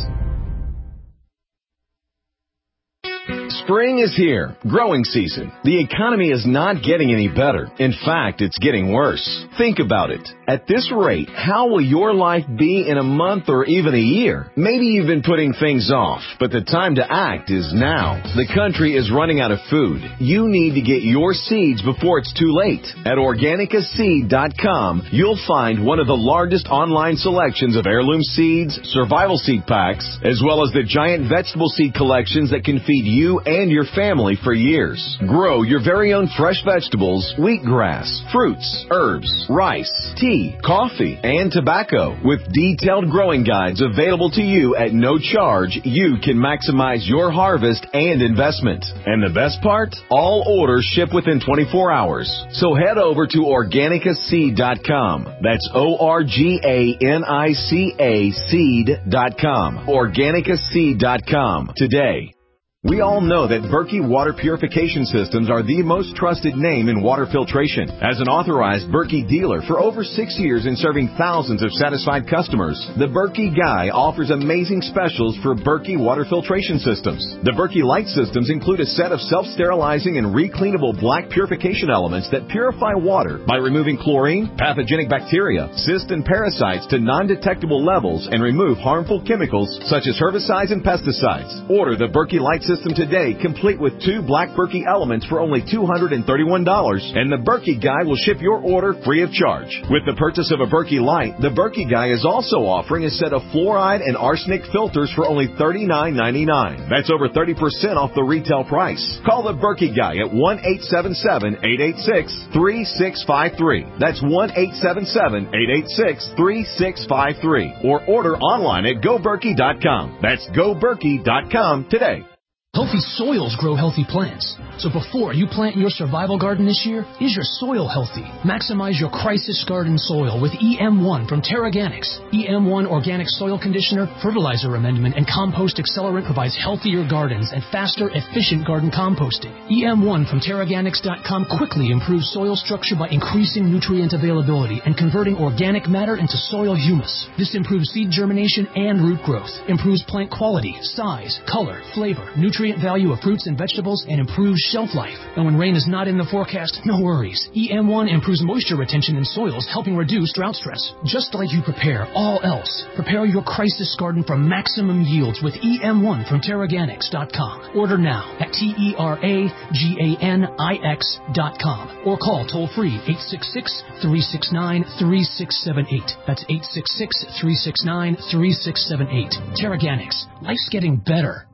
Speaker 15: Spring is here. Growing season. The economy is not getting any better. In fact, it's getting worse. Think about it. At this rate, how will your life be in a month or even a year? Maybe you've been putting things off, but the time to act is now. The country is running out of food. You need to get your seeds before it's too late. At Organica Seed dot com, you'll find one of the largest online selections of heirloom seeds, survival seed packs, as well as the giant vegetable seed collections that can feed you and your family for years. Grow your very own fresh vegetables, wheatgrass, fruits, herbs, rice, tea, coffee, and tobacco. With detailed growing guides available to you at no charge, you can maximize your harvest and investment. And the best part? All orders ship within twenty-four hours. So head over to Organica Seed dot com. That's O R G A N I C A seed dot com. Organica Seed dot com today. We all know that Berkey Water Purification Systems are the most trusted name in water filtration. As an authorized Berkey dealer for over six years and serving thousands of satisfied customers, the Berkey Guy offers amazing specials for Berkey Water Filtration Systems. The Berkey Light Systems include a set of self-sterilizing and recleanable black purification elements that purify water by removing chlorine, pathogenic bacteria, cysts, and parasites to non-detectable levels and remove harmful chemicals such as herbicides and pesticides. Order the Berkey Light Systems today, complete with two black Berkey elements for only two hundred thirty-one dollars, and the Berkey Guy will ship your order free of charge. With the purchase of a Berkey Light, the Berkey Guy is also offering a set of fluoride and arsenic filters for only thirty-nine ninety-nine. That's over thirty percent off the retail price. Call the Berkey Guy at one eight seven seven, eight eight six, three six five three. That's one eight seven seven, eight eight six, three six five three. Or order online at go berkey dot com. That's go berkey dot com today.
Speaker 12: Healthy soils grow healthy plants. So before you plant your survival garden this year, is your soil healthy? Maximize your crisis garden soil with E M one from TerraGanix. E M one Organic Soil Conditioner, Fertilizer Amendment, and Compost Accelerant provides healthier gardens and faster, efficient garden composting. E M one from TerraGanix dot com quickly improves soil structure by increasing nutrient availability and converting organic matter into soil humus. This improves seed germination and root growth, improves plant quality, size, color, flavor, nutrient value of fruits and vegetables, and improves shelf life. And when rain is not in the forecast, no worries. E M one improves moisture retention in soils, helping reduce drought stress. Just like you prepare all else, prepare your crisis garden for maximum yields with E M one from TerraGanix dot com. Order now at T E R A G A N I X dot com or call toll-free eight six six, three six nine, three six seven eight. That's eight six six, three six nine, three six seven eight. TerraGanix. Life's getting better.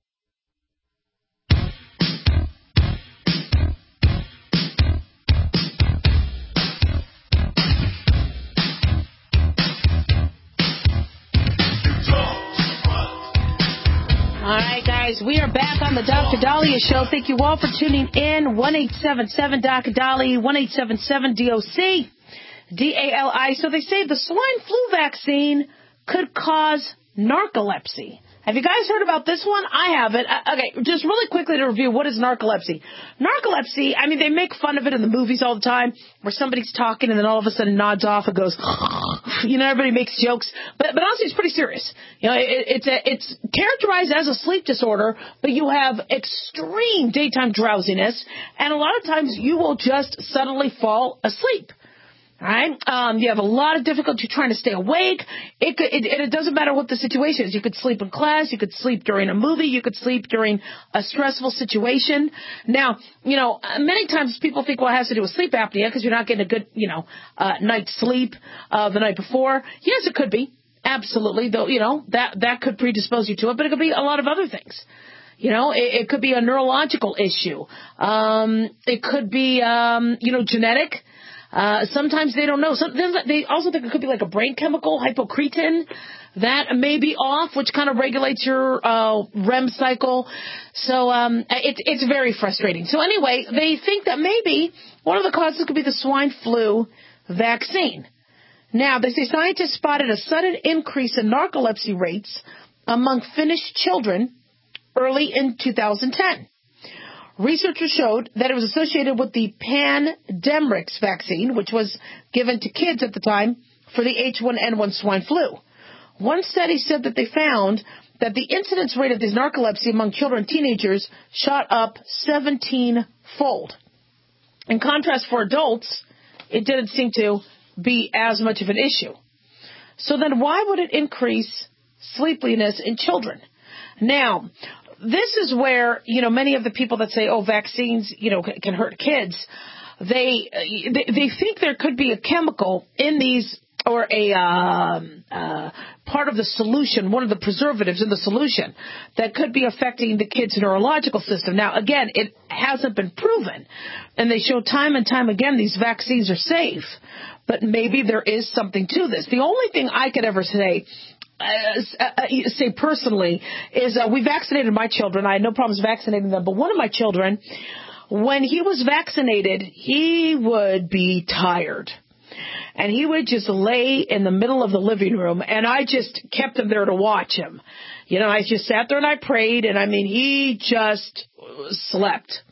Speaker 3: All right, guys, we are back on the Doctor Dahlia Show. Thank you all for tuning in. one eight seven seven D O C Dahlia, one eight seven seven D O C D A L I. So they say the swine flu vaccine could cause narcolepsy. Have you guys heard about this one? I haven't. Uh, okay, just really quickly to review, what is narcolepsy? Narcolepsy, I mean, they make fun of it in the movies all the time, where somebody's talking and then all of a sudden nods off and goes, you know, everybody makes jokes. But but honestly, it's pretty serious. You know, it, it's a, it's characterized as a sleep disorder, but you have extreme daytime drowsiness, and a lot of times you will just suddenly fall asleep. All right. Um, you have a lot of difficulty trying to stay awake. It, could, it, it doesn't matter what the situation is. You could sleep in class. You could sleep during a movie. You could sleep during a stressful situation. Now, you know, many times people think, well, it has to do with sleep apnea because you're not getting a good, you know, uh, night's sleep uh, the night before. Yes, it could be. Absolutely. Though, you know, that, that could predispose you to it, but it could be a lot of other things. You know, it, it could be a neurological issue. Um, it could be, um, you know, genetic. Uh, sometimes they don't know. Sometimes they also think it could be like a brain chemical, hypocretin. that may be off, which kind of regulates your uh, R E M cycle. So um, it, it's very frustrating. So anyway, they think that maybe one of the causes could be the swine flu vaccine. Now, they say scientists spotted a sudden increase in narcolepsy rates among Finnish children early in two thousand ten. Researchers showed that it was associated with the Pandemrix vaccine, which was given to kids at the time for the H one N one swine flu. One study said that they found that the incidence rate of this narcolepsy among children and teenagers shot up seventeen-fold. In contrast, for adults, it didn't seem to be as much of an issue. So then why would it increase sleepiness in children? Now, this is where, you know, many of the people that say, oh, vaccines, you know, can hurt kids, they they, they think there could be a chemical in these or a uh, uh, part of the solution, one of the preservatives in the solution that could be affecting the kid's neurological system. Now, again, it hasn't been proven, and they show time and time again these vaccines are safe, but maybe there is something to this. The only thing I could ever say Uh, uh, say personally is uh, we vaccinated my children. I had no problems vaccinating them, but one of my children, when he was vaccinated, he would be tired. And he would just lay in the middle of the living room, and I just kept him there to watch him. You know, I just sat there and I prayed, and I mean, he just slept.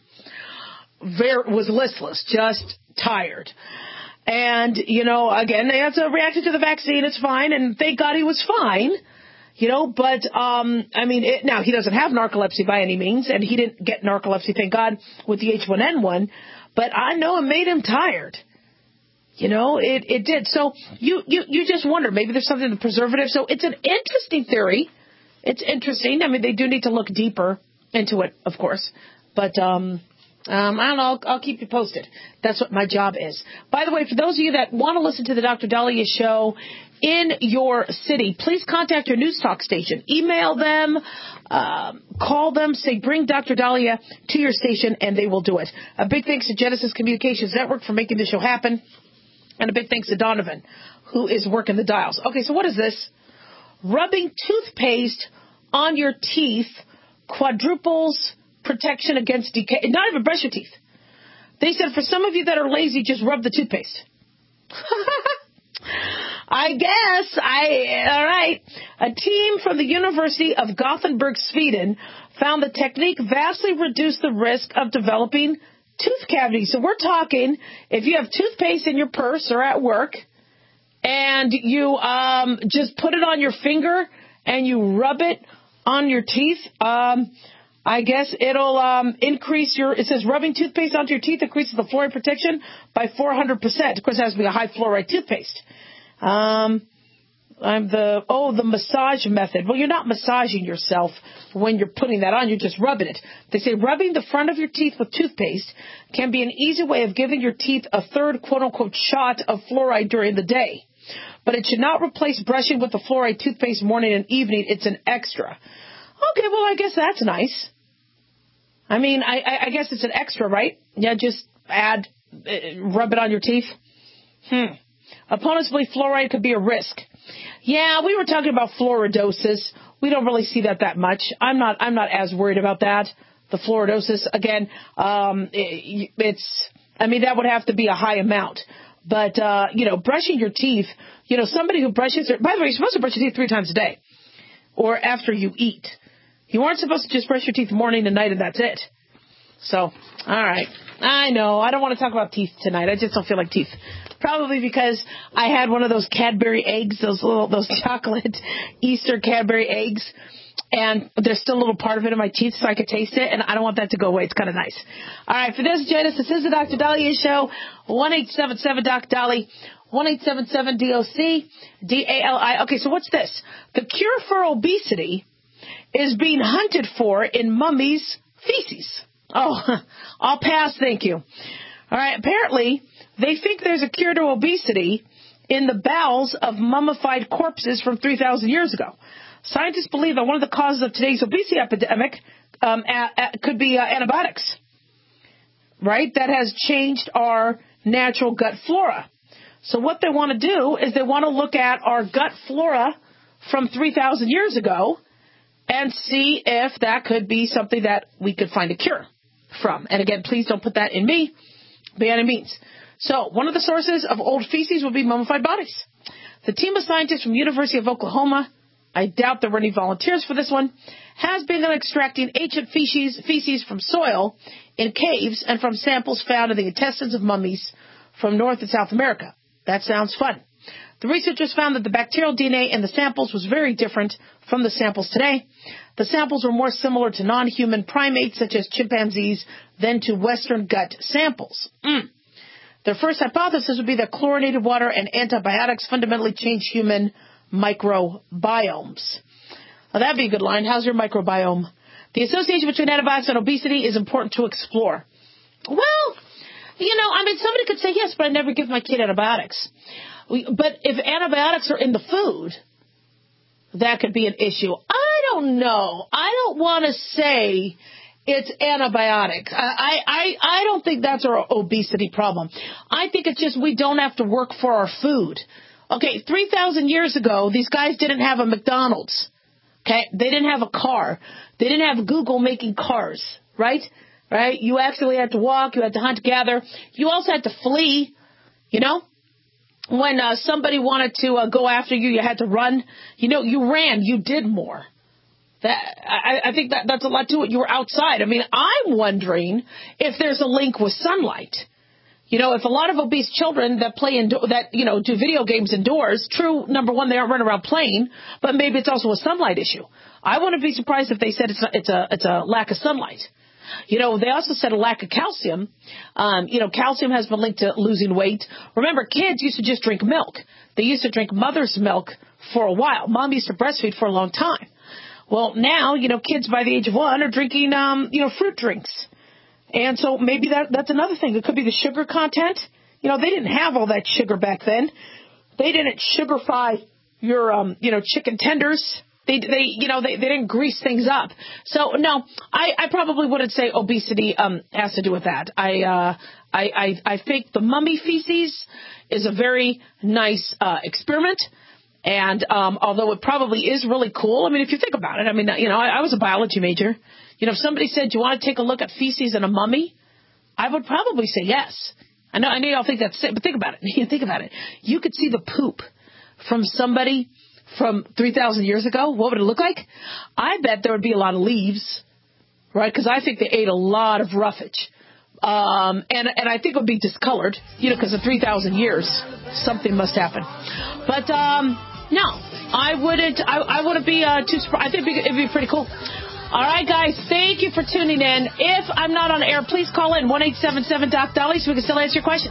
Speaker 3: Very, was listless, just tired. And, you know, again, they had to react to the vaccine. It's fine. And thank God he was fine, you know, but, um, I mean, it, now he doesn't have narcolepsy by any means, and he didn't get narcolepsy, thank God, with the H one N one, but I know it made him tired. You know, it, it did. So you, you, you just wonder, maybe there's something in the preservative. So it's an interesting theory. It's interesting. I mean, they do need to look deeper into it, of course, but, um, Um, I don't know. I'll, I'll keep you posted. That's what my job is. By the way, for those of you that want to listen to the Doctor Daliah show in your city, please contact your news talk station. Email them, uh, call them, say, bring Doctor Daliah to your station, and they will do it. A big thanks to Genesis Communications Network for making this show happen, and a big thanks to Donovan, who is working the dials. Okay, so what is this? Rubbing toothpaste on your teeth quadruples protection against decay. Not even brush your teeth. They said for some of you that are lazy, just rub the toothpaste. I guess. I all right. A team from the University of Gothenburg, Sweden, found the technique vastly reduced the risk of developing tooth cavities. So we're talking if you have toothpaste in your purse or at work, and you um, just put it on your finger and you rub it on your teeth. Um, I guess it'll um, increase your, it says rubbing toothpaste onto your teeth increases the fluoride protection by four hundred percent. Of course, it has to be a high fluoride toothpaste. Um, I'm the, oh, the massage method. Well, you're not massaging yourself when you're putting that on. You're just rubbing it. They say rubbing the front of your teeth with toothpaste can be an easy way of giving your teeth a third quote-unquote shot of fluoride during the day. But it should not replace brushing with the fluoride toothpaste morning and evening. It's an extra. Okay, well, I guess that's nice. I mean, I, I guess it's an extra, right? Yeah, just add, uh, rub it on your teeth. Hmm. Opponents believe fluoride could be a risk. Yeah, we were talking about fluoridosis. We don't really see that that much. I'm not, I'm not as worried about that. The fluoridosis, again, um, it, it's, I mean, that would have to be a high amount. But, uh, you know, brushing your teeth, you know, somebody who brushes their, by the way, you're supposed to brush your teeth three times a day or after you eat. You aren't supposed to just brush your teeth morning and night and that's it. So, all right. I know. I don't want to talk about teeth tonight. I just don't feel like teeth. Probably because I had one of those Cadbury eggs, those little, those chocolate Easter Cadbury eggs. And there's still a little part of it in my teeth so I could taste it. And I don't want that to go away. It's kind of nice. All right. For those join us, this is the Doctor Daliah Show. one eight seven seven Doc Dolly. one eight seven seven D O C D A L I. Okay. So what's this? The cure for obesity is being hunted for in mummies' feces. Oh, I'll pass, thank you. All right, apparently they think there's a cure to obesity in the bowels of mummified corpses from three thousand years ago. Scientists believe that one of the causes of today's obesity epidemic um, a, a, could be uh, antibiotics, right? That has changed our natural gut flora. So what they want to do is they want to look at our gut flora from three thousand years ago and see if that could be something that we could find a cure from. And again, please don't put that in me by any means. So one of the sources of old feces would be mummified bodies. The team of scientists from University of Oklahoma, I doubt there were any volunteers for this one, has begun extracting ancient feces, feces from soil in caves and from samples found in the intestines of mummies from North and South America. That sounds fun. The researchers found that the bacterial D N A in the samples was very different from the samples today. The samples were more similar to non-human primates such as chimpanzees than to Western gut samples. Mm. Their first hypothesis would be that chlorinated water and antibiotics fundamentally change human microbiomes. Now, that'd be a good line. How's your microbiome? The association between antibiotics and obesity is important to explore. Well, you know, I mean, somebody could say, yes, but I never give my kid antibiotics. But if antibiotics are in the food, that could be an issue. I don't know. I don't want to say it's antibiotics. I, I, I don't think that's our obesity problem. I think it's just we don't have to work for our food. Okay, three thousand years ago, these guys didn't have a McDonald's. Okay, they didn't have a car. They didn't have Google making cars, right? Right? You actually had to walk. You had to hunt, gather. You also had to flee, you know? When uh, somebody wanted to uh, go after you, you had to run. You know, you ran. You did more. That I, I think that that's a lot to it. You were outside. I mean, I'm wondering if there's a link with sunlight. You know, if a lot of obese children that play in, that, you know, do video games indoors, true, number one, they aren't running around playing, but maybe it's also a sunlight issue. I wouldn't be surprised if they said it's a, it's a, it's a lack of sunlight. You know, they also said a lack of calcium. Um, you know, calcium has been linked to losing weight. Remember, kids used to just drink milk. They used to drink mother's milk for a while. Mom used to breastfeed for a long time. Well, now, you know, kids by the age of one are drinking, um, you know, fruit drinks. And so maybe that that's another thing. It could be the sugar content. You know, they didn't have all that sugar back then. They didn't sugarify your, um, you know, chicken tenders. They, they, you know, they, they didn't grease things up. So no, I, I probably wouldn't say obesity, um, has to do with that. I, uh, I, I, I think the mummy feces is a very nice, uh, experiment. And, um, although it probably is really cool, I mean, if you think about it, I mean, you know, I, I was a biology major. You know, if somebody said, do you want to take a look at feces in a mummy? I would probably say yes. I know, I know y'all think that's it, but think about it. Think about it. You could see the poop from somebody from three thousand years ago. What would it look like? I bet there would be a lot of leaves, right? Because I think they ate a lot of roughage. Um, and, and I think it would be discolored, you know, because of three thousand years, something must happen. But, um, no, I wouldn't, I, I wouldn't be, uh, too surprised. I think it'd be, it'd be pretty cool. All right, guys, thank you for tuning in. If I'm not on air, please call in one eight seven seven Doc Dolly so we can still answer your questions.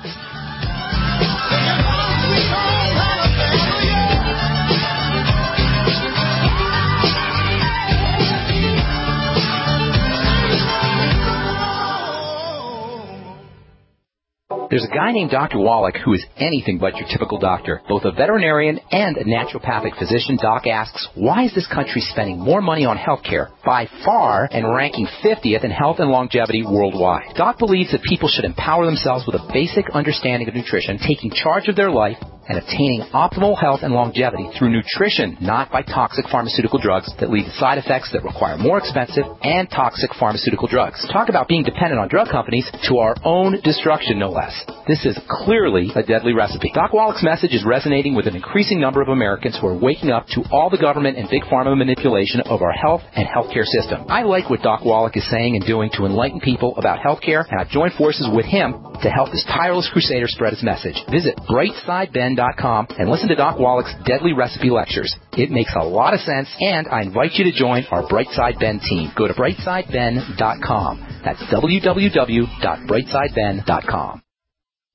Speaker 16: There's a guy named Doctor Wallach who is anything but your typical doctor. Both a veterinarian and a naturopathic physician, Doc asks, why is this country spending more money on health care by far and ranking fiftieth in health and longevity worldwide? Doc believes that people should empower themselves with a basic understanding of nutrition, taking charge of their life, and attaining optimal health and longevity through nutrition, not by toxic pharmaceutical drugs that lead to side effects that require more expensive and toxic pharmaceutical drugs. Talk about being dependent on drug companies to our own destruction, no less. This is clearly a deadly recipe. Doc Wallach's message is resonating with an increasing number of Americans who are waking up to all the government and big pharma manipulation of our health and healthcare system. I like what Doc Wallach is saying and doing to enlighten people about healthcare, and I've joined forces with him to help this tireless crusader spread his message. Visit brightside ben dot com and listen to Doc Wallach's deadly recipe lectures. It makes a lot of sense, and I invite you to join our Brightside Ben team. Go to brightside ben dot com. That's w w w dot brightside ben dot com.